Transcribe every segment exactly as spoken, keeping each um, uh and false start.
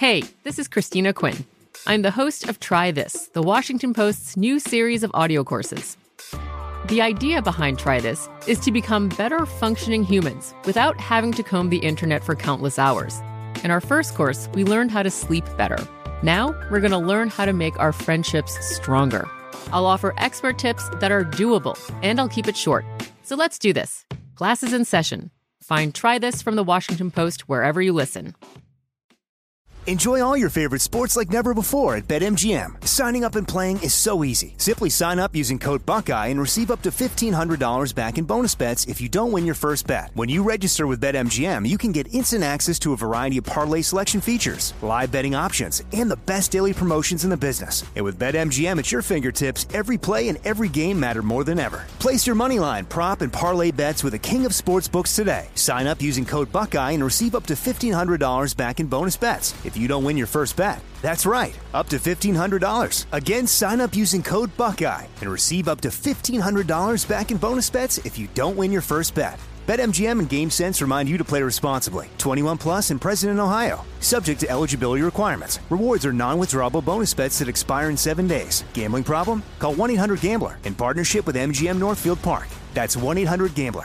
Hey, this is Christina Quinn. I'm the host of Try This, the Washington Post's new series of audio courses. The idea behind Try This is to become better functioning humans without having to comb the internet for countless hours. In our first course, we learned how to sleep better. Now, we're going to learn how to make our friendships stronger. I'll offer expert tips that are doable, and I'll keep it short. So let's do this. Class is in session. Find Try This from the Washington Post wherever you listen. Enjoy all your favorite sports like never before at BetMGM. Signing up and playing is so easy. Simply sign up using code Buckeye and receive up to fifteen hundred dollars back in bonus bets if you don't win your first bet. When you register with BetMGM, you can get instant access to a variety of parlay selection features, live betting options, and the best daily promotions in the business. And with BetMGM at your fingertips, every play and every game matter more than ever. Place your moneyline, prop, and parlay bets with the king of sportsbooks today. Sign up using code Buckeye and receive up to fifteen hundred dollars back in bonus bets if you don't win your first bet. That's right, up to fifteen hundred dollars. Again, sign up using code Buckeye and receive up to fifteen hundred dollars back in bonus bets if you don't win your first bet. BetMGM and GameSense remind you to play responsibly. twenty-one plus and present in Ohio. Subject to eligibility requirements. Rewards are non-withdrawable bonus bets that expire in seven days. Gambling problem? Call one eight hundred gambler in partnership with M G M Northfield Park. That's one eight hundred gambler.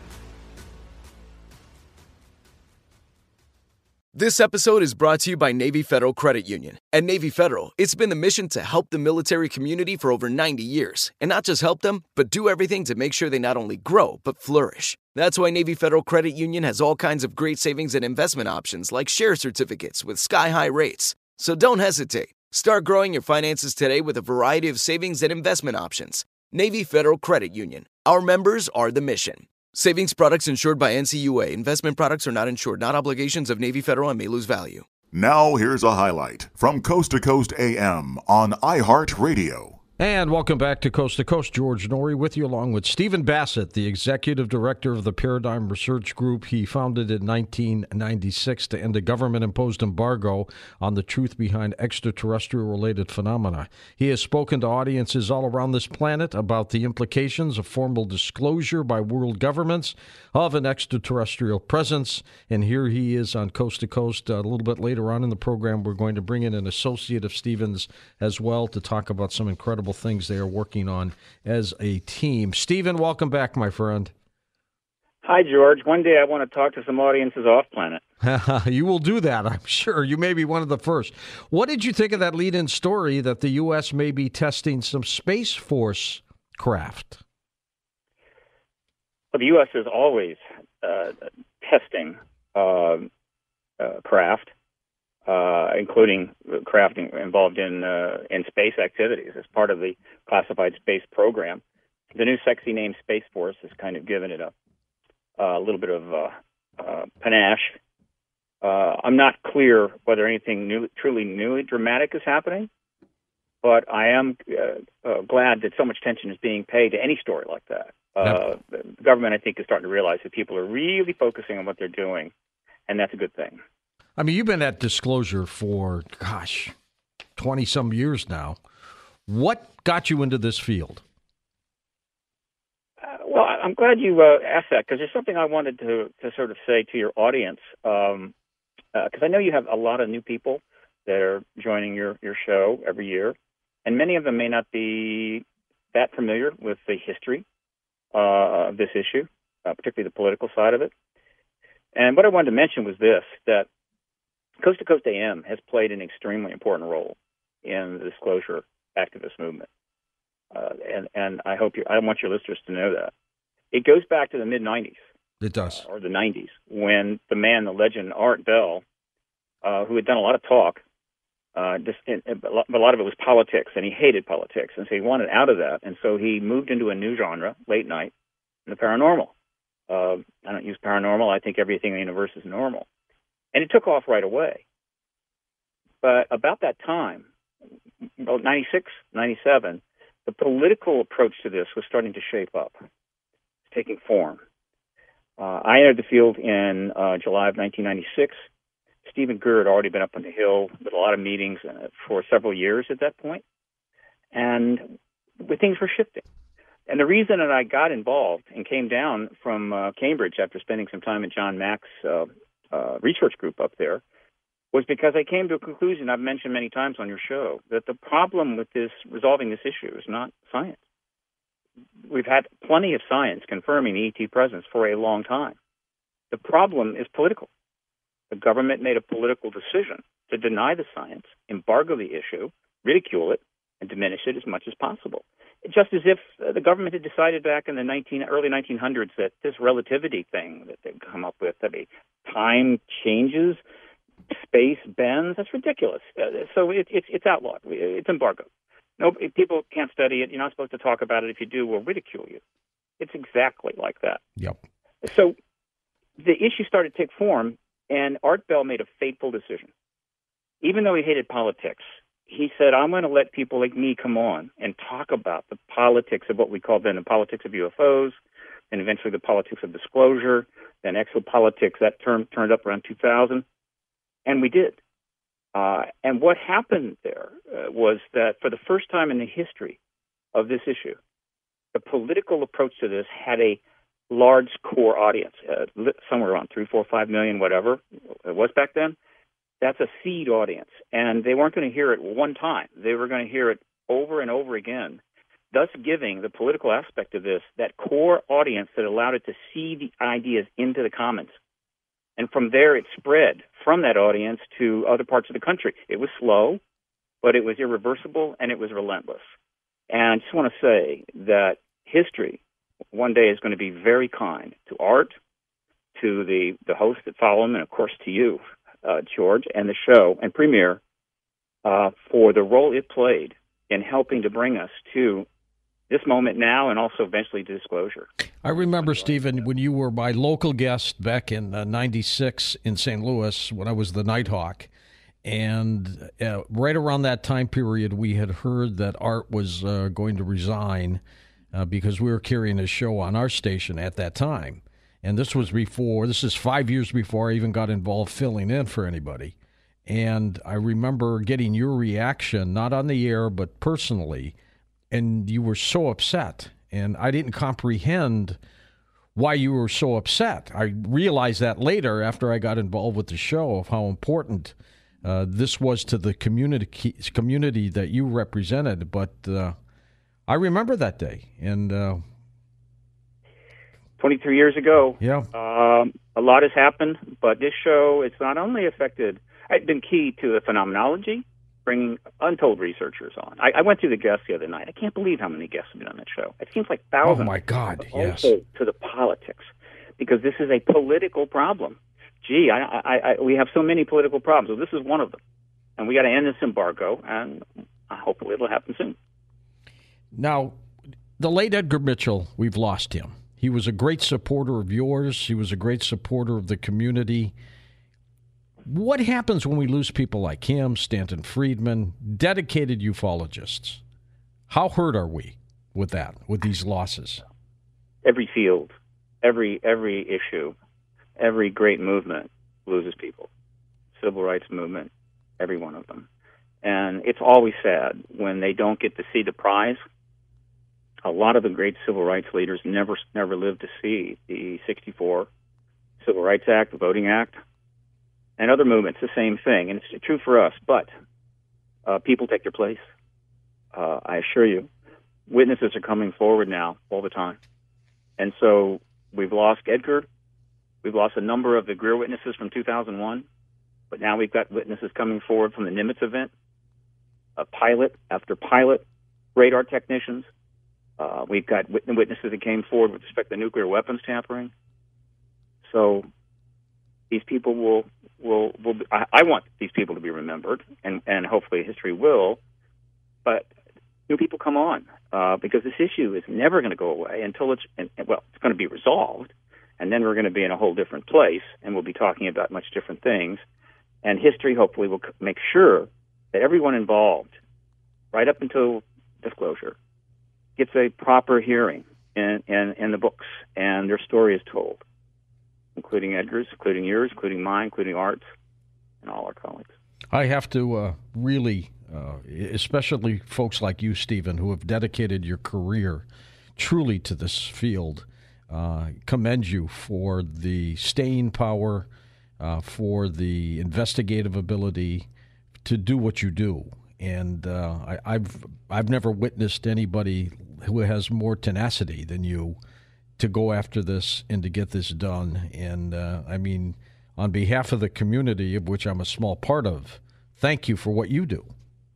This episode is brought to you by Navy Federal Credit Union. At Navy Federal, it's been the mission to help the military community for over ninety years. And not just help them, but do everything to make sure they not only grow, but flourish. That's why Navy Federal Credit Union has all kinds of great savings and investment options like share certificates with sky-high rates. So don't hesitate. Start growing your finances today with a variety of savings and investment options. Navy Federal Credit Union. Our members are the mission. Savings products insured by N C U A. Investment products are not insured, not obligations of Navy Federal and may lose value. Now here's a highlight from Coast to Coast A M on iHeartRadio. And welcome back to Coast to Coast. George Noory with you, along with Stephen Bassett, the executive director of the Paradigm Research Group. He founded in nineteen ninety-six to end a government-imposed embargo on the truth behind extraterrestrial-related phenomena. He has spoken to audiences all around this planet about the implications of formal disclosure by world governments of an extraterrestrial presence. And here he is on Coast to Coast. A little bit later on in the program, we're going to bring in an associate of Stephen's as well to talk about some incredible things they are working on as a team. Stephen, welcome back, my friend. Hi, George. One day I want to talk to some audiences off planet. You will do that, I'm sure. You may be one of the first. What did you think of that lead-in story that the U S may be testing some Space Force craft? Well, the U S is always uh, testing uh, uh, craft. Uh, including craft involved in uh, in space activities as part of the classified space program. The new sexy name Space Force has kind of given it a, a little bit of uh, uh, panache. Uh, I'm not clear whether anything new, truly new and dramatic is happening, but I am uh, uh, glad that so much attention is being paid to any story like that. Uh, the government, I think, is starting to realize that people are really focusing on what they're doing, and that's a good thing. I mean, you've been at Disclosure for, gosh, twenty-some years now. What got you into this field? Uh, well, I'm glad you uh, asked that, because there's something I wanted to, to sort of say to your audience, because um, uh, I know you have a lot of new people that are joining your, your show every year, and many of them may not be that familiar with the history uh, of this issue, uh, particularly the political side of it. And what I wanted to mention was this, that Coast to Coast A M has played an extremely important role in the disclosure activist movement, uh, and and I hope you, I want your listeners to know that it goes back to the mid nineties. It does, uh, or the nineties, when the man, the legend Art Bell, uh, who had done a lot of talk, uh, just in, but a lot of it was politics, and he hated politics, and so he wanted out of that, and so he moved into a new genre, late night, the paranormal. Uh, I don't use paranormal. I think everything in the universe is normal. And it took off right away. But about that time, about ninety-six, ninety-seven, the political approach to this was starting to shape up. It's taking form. Uh, I entered the field in uh, July of nineteen ninety-six. Stephen Greer had already been up on the Hill with a lot of meetings uh, for several years at that point. And things were shifting. And the reason that I got involved and came down from uh, Cambridge after spending some time at John Mack's uh, uh, research group up there was because I came to a conclusion I've mentioned many times on your show, that the problem with this resolving this issue is not science. We've had plenty of science confirming the E T presence for a long time. The problem is political. The government made a political decision to deny the science, embargo the issue, ridicule it, and diminish it as much as possible. Just as if uh, the government had decided back in the nineteen, early nineteen hundreds that this relativity thing that they'd come up with, that I mean, time changes, space bends, that's ridiculous. Uh, so it, it's it's outlawed. It's embargoed. No, people can't study it. You're not supposed to talk about it. If you do, we'll ridicule you. It's exactly like that. Yep. So the issue started to take form, and Art Bell made a fateful decision. Even though he hated politics, he said, I'm going to let people like me come on and talk about the politics of what we called then the politics of U F Os, and eventually the politics of disclosure, then exopolitics. That term turned up around two thousand, and we did. Uh, and what happened there uh, was that for the first time in the history of this issue, the political approach to this had a large core audience, uh, somewhere around three, four, five million, whatever it was back then. That's a seed audience, and they weren't going to hear it one time. They were going to hear it over and over again, thus giving the political aspect of this that core audience that allowed it to see the ideas into the commons. And from there, it spread from that audience to other parts of the country. It was slow, but it was irreversible, and it was relentless. And I just want to say that history one day is going to be very kind to Art, to the, the hosts that follow him, and, of course, to you, uh, George, and the show, and Premier, uh, for the role it played in helping to bring us to this moment now and also eventually to disclosure. I remember, Stephen, when you were my local guest back in uh, ninety-six in Saint Louis when I was the Nighthawk. And uh, right around that time period, we had heard that Art was uh, going to resign uh, because we were carrying a show on our station at that time. And this was before, this is five years before I even got involved filling in for anybody. And I remember getting your reaction, not on the air, but personally, and you were so upset. And I didn't comprehend why you were so upset. I realized that later after I got involved with the show of how important uh, this was to the community community that you represented. But uh, I remember that day. And uh, twenty-three years ago, yeah, um, a lot has happened. But this show, it's not only affected, it's been key to the phenomenology, bringing untold researchers on. I, I went through the guests the other night. I can't believe how many guests have been on that show. It seems like thousands. Oh, my God, but yes. Also to the politics, because this is a political problem. Gee, I, I, I, we have so many political problems. So this is one of them. And we got to end this embargo, and hopefully it'll happen soon. Now, the late Edgar Mitchell, we've lost him. He was a great supporter of yours. He was a great supporter of the community. What happens when we lose people like him, Stanton Friedman, dedicated ufologists? How hurt are we with that, with these losses? Every field, every every issue, every great movement loses people. Civil rights movement, every one of them. And it's always sad when they don't get to see the prize. A lot of the great civil rights leaders never never lived to see the sixty-four Civil Rights Act, the Voting Act, and other movements, the same thing. And it's true for us, but uh, people take their place. Uh, I assure you, witnesses are coming forward now all the time. And so we've lost Edgar. We've lost a number of the Greer witnesses from two thousand one. But now we've got witnesses coming forward from the Nimitz event, a pilot after pilot, radar technicians. Uh, we've got witnesses that came forward with respect to nuclear weapons tampering. So these people will will will. Be, I, I want these people to be remembered, and and hopefully history will. But new people come on uh, because this issue is never going to go away until it's and, well, it's going to be resolved, and then we're going to be in a whole different place, and we'll be talking about much different things. And history hopefully will make sure that everyone involved, right up until disclosure, gets a proper hearing in in, in the books, and their story is told, including Edgar's, including yours, including mine, including Art's, and all our colleagues. I have to uh, really, uh, especially folks like you, Stephen, who have dedicated your career truly to this field, uh, commend you for the staying power, uh, for the investigative ability to do what you do. And uh, I, I've I've never witnessed anybody who has more tenacity than you to go after this and to get this done. And uh, I mean, on behalf of the community, of which I'm a small part of, thank you for what you do.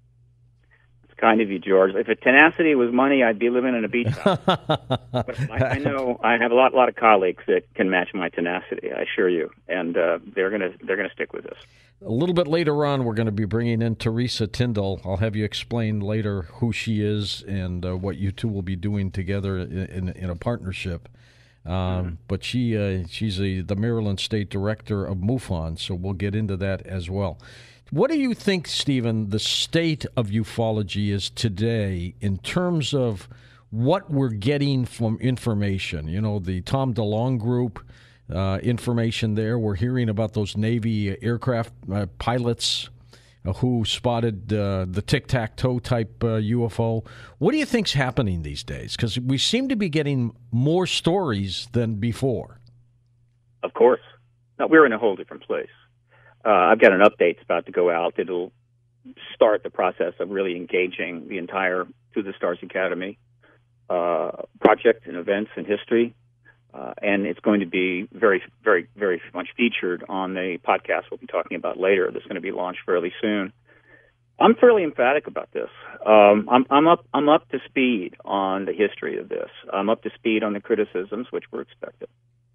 It's kind of you, George. If a tenacity was money, I'd be living in a beach house. But I, I know I have a lot, lot of colleagues that can match my tenacity. I assure you, and uh, they're gonna they're gonna stick with this. A little bit later on, we're going to be bringing in Teresa Tyndall. I'll have you explain later who she is and uh, what you two will be doing together in, in, in a partnership. Um, mm-hmm. But she uh, she's a, the Maryland State Director of MUFON, so we'll get into that as well. What do you think, Stephen, the state of ufology is today in terms of what we're getting from information? You know, the Tom DeLonge Group, Uh, information there. We're hearing about those Navy aircraft uh, pilots uh, who spotted uh, the tic-tac-toe type uh, U F O. What do you think's happening these days? Because we seem to be getting more stories than before. Of course. No, we're in a whole different place. Uh, I've got an update that's about to go out that'll start the process of really engaging the entire To the Stars Academy uh, project and events and history. Uh, and it's going to be very, very, very much featured on the podcast we'll be talking about later. That's going to be launched fairly soon. I'm fairly emphatic about this. Um, I'm, I'm up. I'm up to speed on the history of this. I'm up to speed on the criticisms which were expected.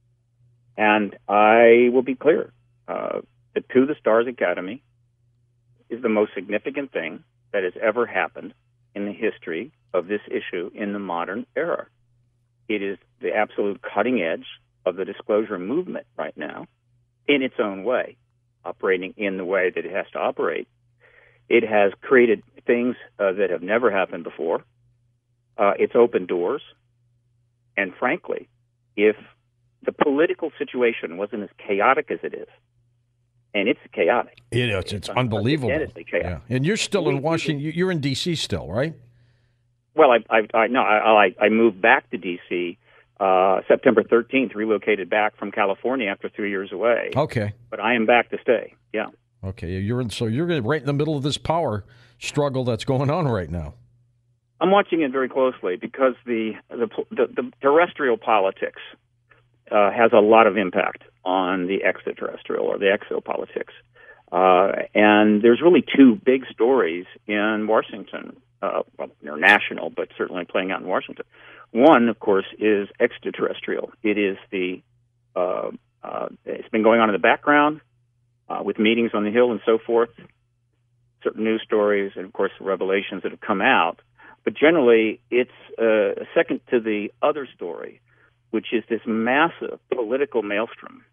And I will be clear: uh, the To the Stars Academy is the most significant thing that has ever happened in the history of this issue in the modern era. It is the absolute cutting edge of the disclosure movement right now, in its own way, operating in the way that it has to operate. It has created things uh, that have never happened before. Uh, it's opened doors. And frankly, if the political situation wasn't as chaotic as it is, and it's chaotic. It is. It's, it's unbelievable. Chaotic. Yeah. And you're still in Washington. You're in D C still, right? Well, I, I, I no, I, I moved back to D C uh, September thirteenth, relocated back from California after three years away. Okay, but I am back to stay. Yeah. Okay, you're in. So you're right in the middle of this power struggle that's going on right now. I'm watching it very closely because the the, the, the terrestrial politics uh, has a lot of impact on the extraterrestrial or the exopolitics, uh, and there's really two big stories in Washington. Uh, well, they're national, but certainly playing out in Washington. One, of course, is extraterrestrial. It is the uh, uh, it's been going on in the background uh, with meetings on the Hill and so forth, certain news stories, and of course the revelations that have come out. But generally, it's uh, second to the other story, which is this massive political maelstrom,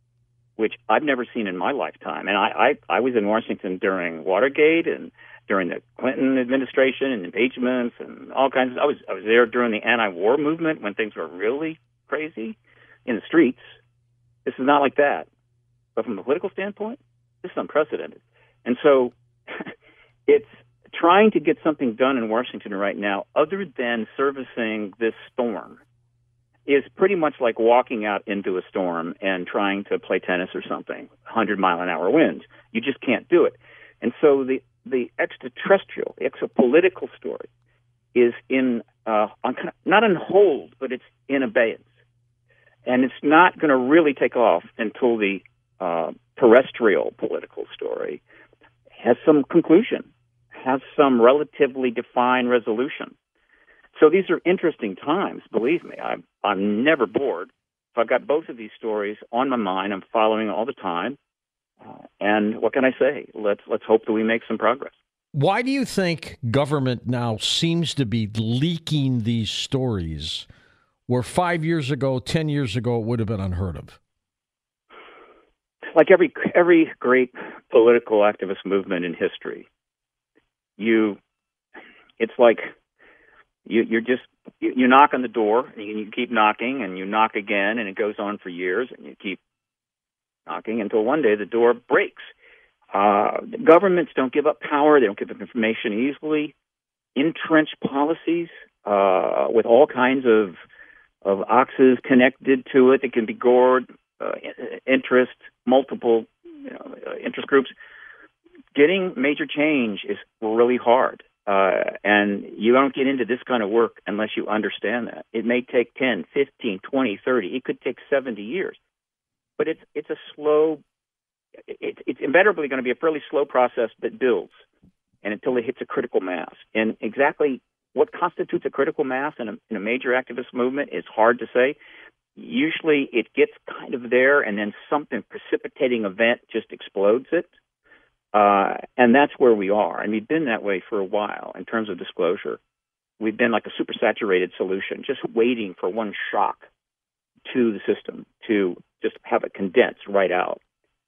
which I've never seen in my lifetime. And I, I, I was in Washington during Watergate and during the Clinton administration and impeachments and all kinds of, I was I was there during the anti-war movement when things were really crazy in the streets. This is not like that. But from a political standpoint, this is unprecedented. And so it's trying to get something done in Washington right now other than servicing this storm is pretty much like walking out into a storm and trying to play tennis or something, one hundred mile an hour winds. You just can't do it. And so the the extraterrestrial, the exopolitical story is in, uh, on, not on hold, but it's in abeyance. And it's not going to really take off until the uh, terrestrial political story has some conclusion, has some relatively defined resolution. So these are interesting times, believe me. I'm, I'm never bored. So I've got both of these stories on my mind. I'm following all the time. Uh, and what can I say? Let's let's hope that we make some progress. Why do you think government now seems to be leaking these stories where five years ago, ten years ago, it would have been unheard of? Like every every great political activist movement in history, you, it's like you, you're just you, you knock on the door and you, you keep knocking and you knock again and it goes on for years and you keep knocking until one day the door breaks. Uh, governments don't give up power. They don't give up information easily. Entrenched policies uh, with all kinds of of oxes connected to it that can be gored, uh, interest, multiple you know, uh, interest groups. Getting major change is really hard. Uh, and you don't get into this kind of work unless you understand that. It may take ten, fifteen, twenty, thirty. It could take seventy years. But it's it's a slow, it, it's invariably going to be a fairly slow process that builds and until it hits a critical mass. And exactly what constitutes a critical mass in a, in a major activist movement is hard to say. Usually it gets kind of there and then something precipitating event just explodes it. Uh, and that's where we are. And we've been that way for a while in terms of disclosure. We've been like a supersaturated solution, just waiting for one shock to the system to just have it condensed right out.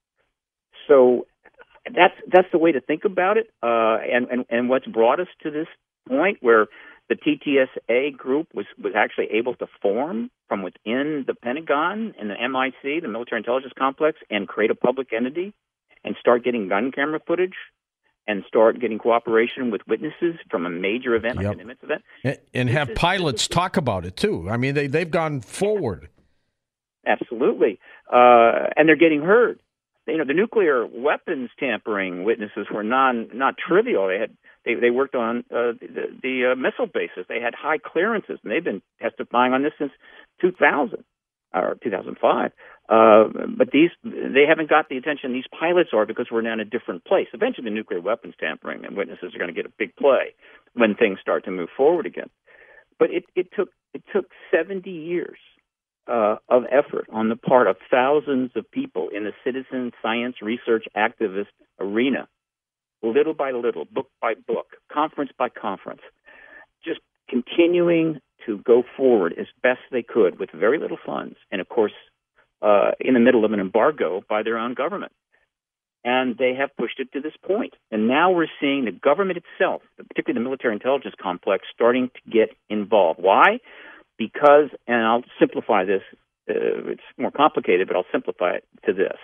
So that's that's the way to think about it. Uh, and, and, and what's brought us to this point where the T T S A group was, was actually able to form from within the Pentagon and the M I C, the Military Intelligence Complex, and create a public entity and start getting gun camera footage and start getting cooperation with witnesses from a major event, yep. like an Nimitz event. And, and have is, pilots talk about it, too. I mean, they, they've gone forward. Absolutely. Uh, and they're getting heard. You know, the nuclear weapons tampering witnesses were non not trivial. They had they, they worked on uh, the, the uh, missile bases. They had high clearances, and they've been testifying on this since two thousand or two thousand five. Uh, but these they haven't got the attention these pilots are because we're now in a different place. Eventually, the nuclear weapons tampering and witnesses are going to get a big play when things start to move forward again. But it, it took it took seventy years uh, of effort on the part of thousands of people in the citizen science research activist arena, little by little, book by book, conference by conference, just continuing to go forward as best they could with very little funds, and of course, uh, in the middle of an embargo by their own government. And they have pushed it to this point. And now we're seeing the government itself, particularly the military intelligence complex, starting to get involved. Why? Because, and I'll simplify this, uh, it's more complicated, but I'll simplify it to this.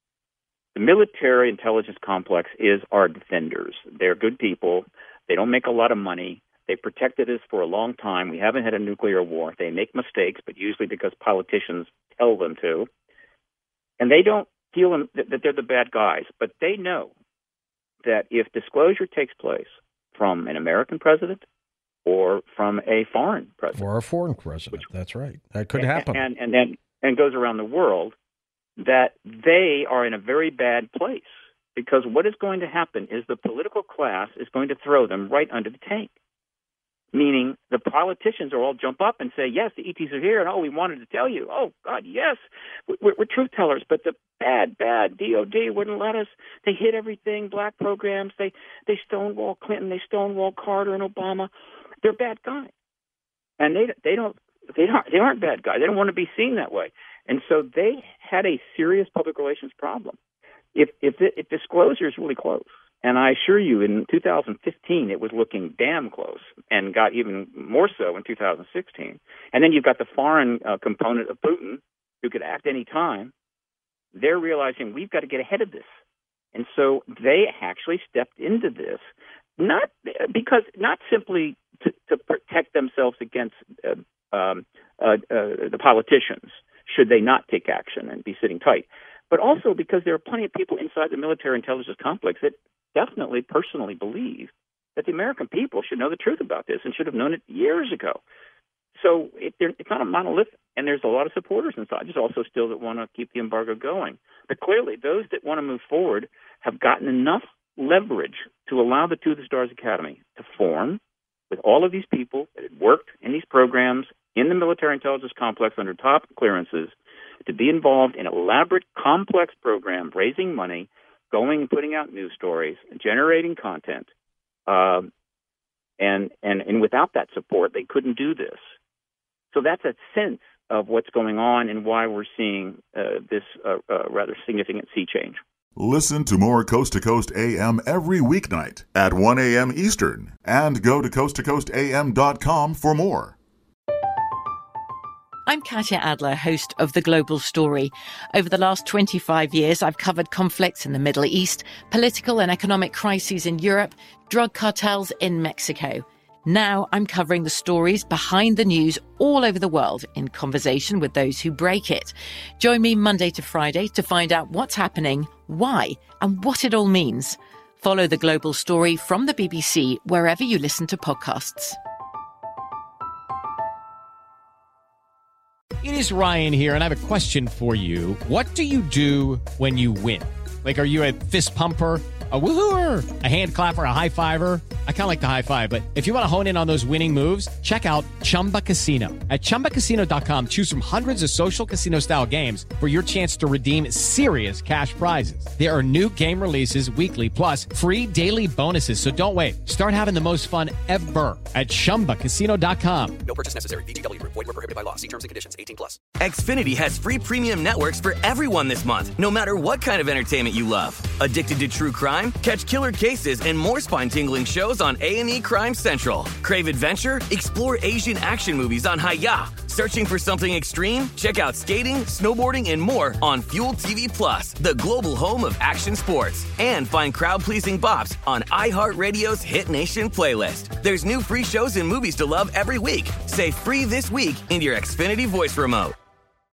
The military intelligence complex is our defenders. They're good people. They don't make a lot of money. They protected us for a long time. We haven't had a nuclear war. They make mistakes, but usually because politicians tell them to. And they don't feel them, that, that they're the bad guys, but they know that if disclosure takes place from an American president or from a foreign president, or a foreign president, which, that's right, that could and, happen, and and then and goes around the world, that they are in a very bad place, because what is going to happen is the political class is going to throw them right under the tank. Meaning the politicians will all jump up and say, yes, the E Ts are here, and oh, we wanted to tell you. Oh, God, yes, we're, we're truth tellers, but the bad, bad D O D wouldn't let us. They hid everything, black programs. They they stonewall Clinton. They stonewall Carter and Obama. They're bad guys, and they they don't they don't they aren't bad guys. They don't want to be seen that way, and so they had a serious public relations problem. If if, it, if disclosure is really close. And I assure you, in two thousand fifteen, it was looking damn close, and got even more so in two thousand sixteen. And then you've got the foreign uh, component of Putin, who could act any time. They're realizing we've got to get ahead of this. And so they actually stepped into this, not because not simply to, to protect themselves against uh, um, uh, uh, the politicians, should they not take action and be sitting tight, but also because there are plenty of people inside the military intelligence complex that definitely personally believe that the American people should know the truth about this and should have known it years ago. So it, it's not a monolith, and there's a lot of supporters inside. There's also still that want to keep the embargo going. But clearly, those that want to move forward have gotten enough leverage to allow the To the Stars Academy to form with all of these people that had worked in these programs in the military intelligence complex under top clearances, to be involved in an elaborate, complex program, raising money, going and putting out news stories, generating content, um, and, and and without that support, they couldn't do this. So that's a sense of what's going on and why we're seeing uh, this uh, uh, rather significant sea change. Listen to more Coast to Coast A M every weeknight at one a.m. Eastern, and go to coast to coast a m dot com for more. I'm Katya Adler, host of The Global Story. Over the last twenty-five years, I've covered conflicts in the Middle East, political and economic crises in Europe, drug cartels in Mexico. Now I'm covering the stories behind the news all over the world in conversation with those who break it. Join me Monday to Friday to find out what's happening, why, and what it all means. Follow The Global Story from the B B C wherever you listen to podcasts. It is Ryan here, and I have a question for you. What do you do when you win? Like, are you a fist pumper, a woohooer, a hand clapper, a high fiver? I kind of like the high five, but if you want to hone in on those winning moves, check out Chumba Casino. At chumba casino dot com, choose from hundreds of social casino style games for your chance to redeem serious cash prizes. There are new game releases weekly, plus free daily bonuses. So don't wait. Start having the most fun ever at chumba casino dot com. No purchase necessary. V G W Group. Void where prohibited by law. See terms and conditions. eighteen plus. Xfinity has free premium networks for everyone this month, no matter what kind of entertainment you love. Addicted to true crime? Catch killer cases and more spine-tingling shows on A and E Crime Central. Crave adventure? Explore Asian action movies on Hi-Ya. Searching for something extreme? Check out skating, snowboarding, and more on Fuel T V Plus, the global home of action sports. And find crowd-pleasing bops on iHeartRadio's Hit Nation playlist. There's new free shows and movies to love every week. Say free this week in your Xfinity voice remote.